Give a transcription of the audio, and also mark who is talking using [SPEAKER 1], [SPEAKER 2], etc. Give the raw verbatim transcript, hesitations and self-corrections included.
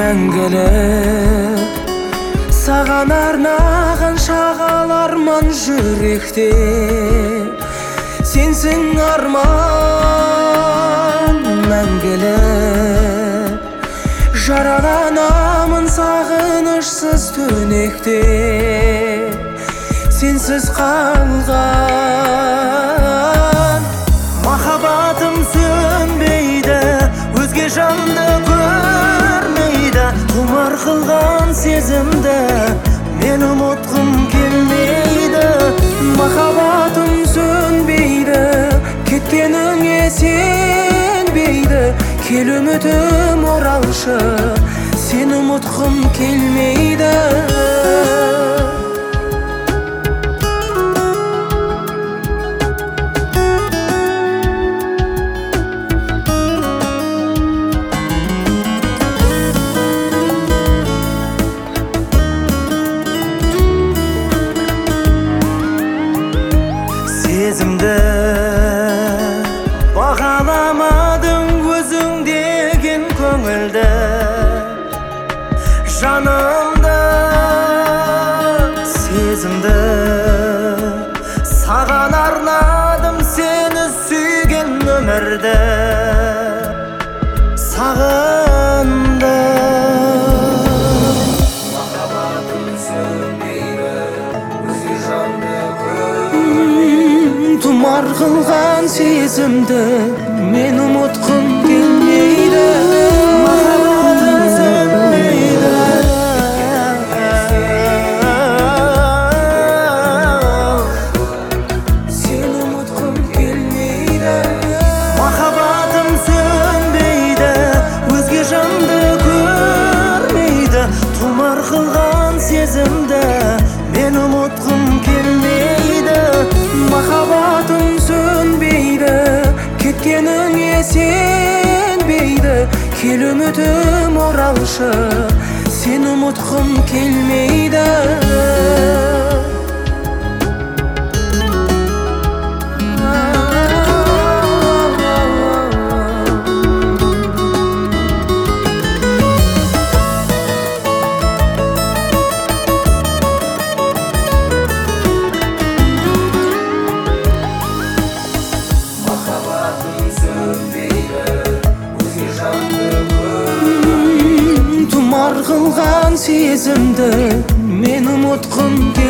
[SPEAKER 1] мәңгілік саған арнаған шағал арман жүректе сенсің арман мәңгілік жараланамын сағынышсыз түнекте сенсіз қалған махаббатым сөнбейді өзге жанды көрмейді тұмар қылған сезімді мен ұмытқым келмейді махаббатым сөнбейді кеткеніңе сенбейді кел үмітім оралшы сені ұмытқым келмейді сезімді бағаламадың өзің деген көңілді жанымды сезімді саған арнадым сені сүйген өмірді сағындым махаббатым сөнбейді өзге жанды тұмар қылған сезімді мен ұмытқым келмейді махаббатым сөнбейді сені ұмытқым келмейді махаббатым сөнбейді өзге жанды көрмейді тұмар қылған сезімді мен ұмытқым келмейді махаббатым сөнбейді кеткеніңе сенбейді кел үмітім оралшы сені ұмытқым келмейді тұмар қылған сезімді мен ұмытқым келмейді